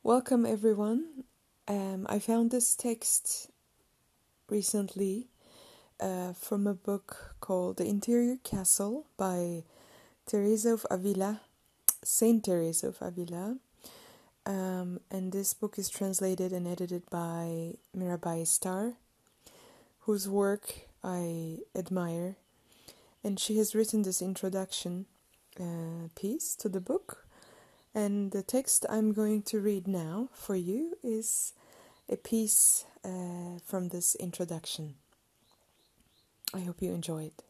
Welcome everyone. I found this text recently from a book called The Interior Castle by Teresa of Avila, Saint Teresa of Avila. And this book is translated and edited by Mirabai Starr, whose work I admire. And she has written this introduction piece to the book. And the text I'm going to read now for you is a piece from this introduction. I hope you enjoy it.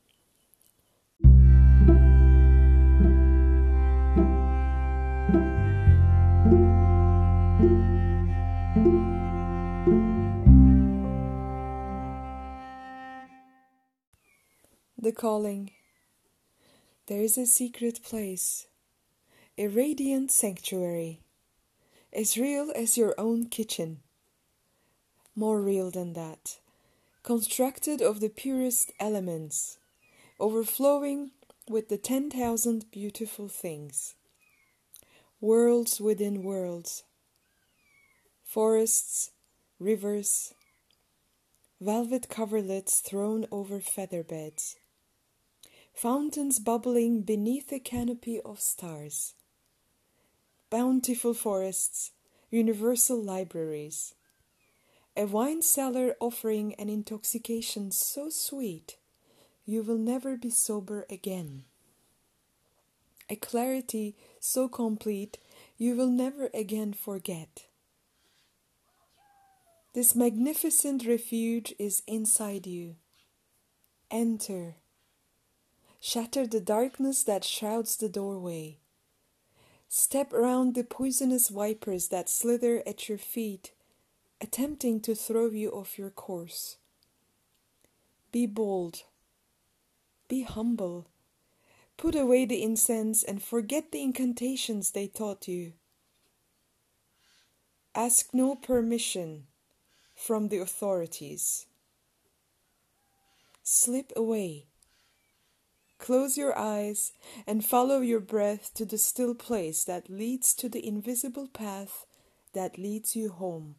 The Calling. There is a secret place, a radiant sanctuary, as real as your own kitchen. More real than that, constructed of the purest elements, overflowing with the 10,000 beautiful things. Worlds within worlds, forests, rivers, velvet coverlets thrown over feather beds, fountains bubbling beneath a canopy of stars, bountiful forests, universal libraries, a wine cellar offering an intoxication so sweet you will never be sober again, a clarity so complete you will never again forget. This magnificent refuge is inside you. Enter. Shatter the darkness that shrouds the doorway. Step round the poisonous vipers that slither at your feet, attempting to throw you off your course. Be bold. Be humble. Put away the incense and forget the incantations they taught you. Ask no permission from the authorities. Slip away. Close your eyes and follow your breath to the still place that leads to the invisible path that leads you home.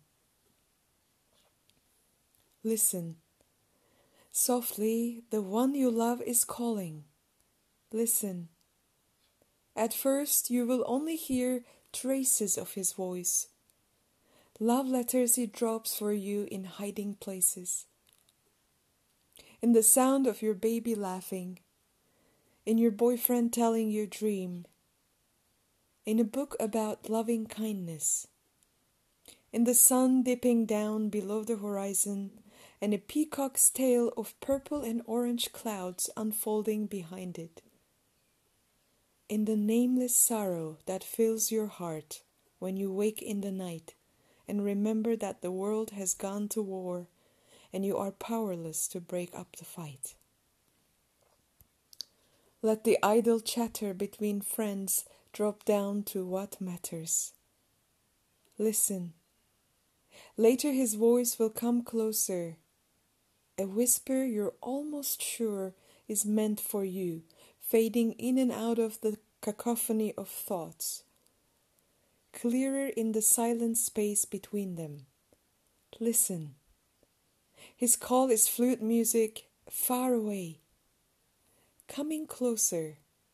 Listen. Softly, the one you love is calling. Listen. At first, you will only hear traces of his voice. Love letters he drops for you in hiding places. In the sound of your baby laughing. In your boyfriend telling your dream. In a book about loving kindness. In the sun dipping down below the horizon and a peacock's tail of purple and orange clouds unfolding behind it. In the nameless sorrow that fills your heart when you wake in the night and remember that the world has gone to war and you are powerless to break up the fight. Let the idle chatter between friends drop down to what matters. Listen. Later his voice will come closer. A whisper you're almost sure is meant for you, fading in and out of the cacophony of thoughts. Clearer in the silent space between them. Listen. His call is flute music far away. Coming closer.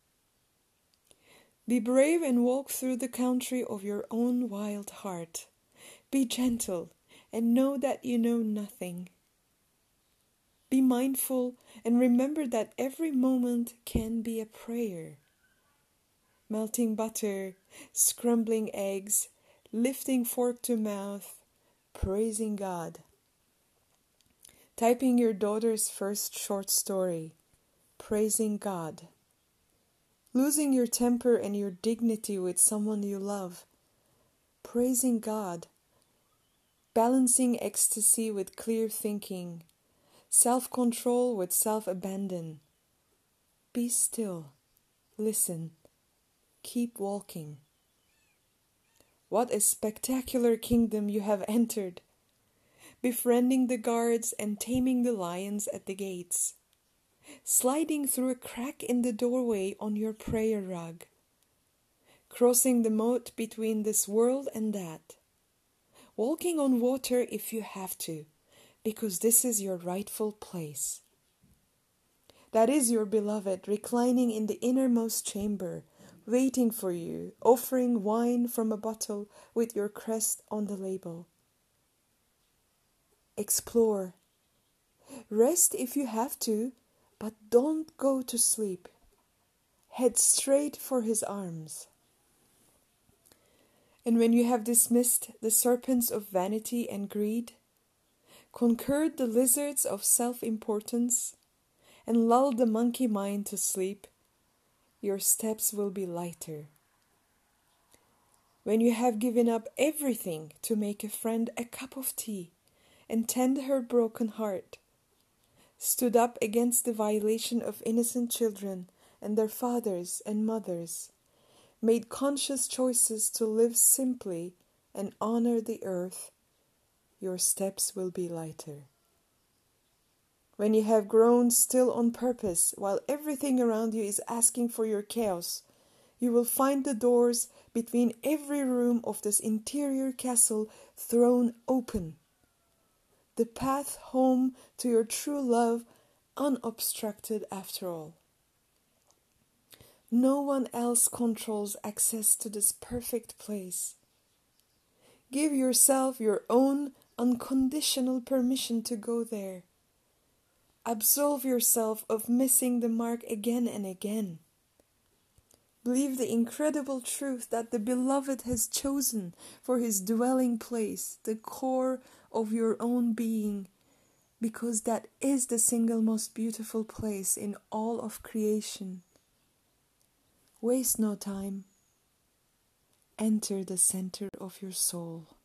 Be brave and walk through the country of your own wild heart. Be gentle and know that you know nothing. Be mindful and remember that every moment can be a prayer. Melting butter, scrambling eggs, lifting fork to mouth, praising God. Typing your daughter's first short story. Praising God. Losing your temper and your dignity with someone you love. Praising God. Balancing ecstasy with clear thinking. Self-control with self-abandon. Be still. Listen. Keep walking. What a spectacular kingdom you have entered. Befriending the guards and taming the lions at the gates. Sliding through a crack in the doorway on your prayer rug. crossing the moat between this world and that, walking on water if you have to, because this is your rightful place. That is your beloved reclining in the innermost chamber, waiting for you, offering wine from a bottle with your crest on the label. Explore. Rest if you have to, but don't go to sleep. Head straight for his arms. And when you have dismissed the serpents of vanity and greed, conquered the lizards of self-importance, and lulled the monkey mind to sleep, your steps will be lighter. When you have given up everything to make a friend a cup of tea and tend her broken heart, stood up against the violation of innocent children and their fathers and mothers, made conscious choices to live simply and honor the earth, your steps will be lighter. When you have grown still on purpose while everything around you is asking for your chaos, you will find the doors between every room of this interior castle thrown open, the path home to your true love unobstructed after all. No one else controls access to this perfect place. Give yourself your own unconditional permission to go there. Absolve yourself of missing the mark again and again. Believe the incredible truth that the beloved has chosen for his dwelling place, the core of your own being, because that is the single most beautiful place in all of creation. Waste no time. Enter the center of your soul.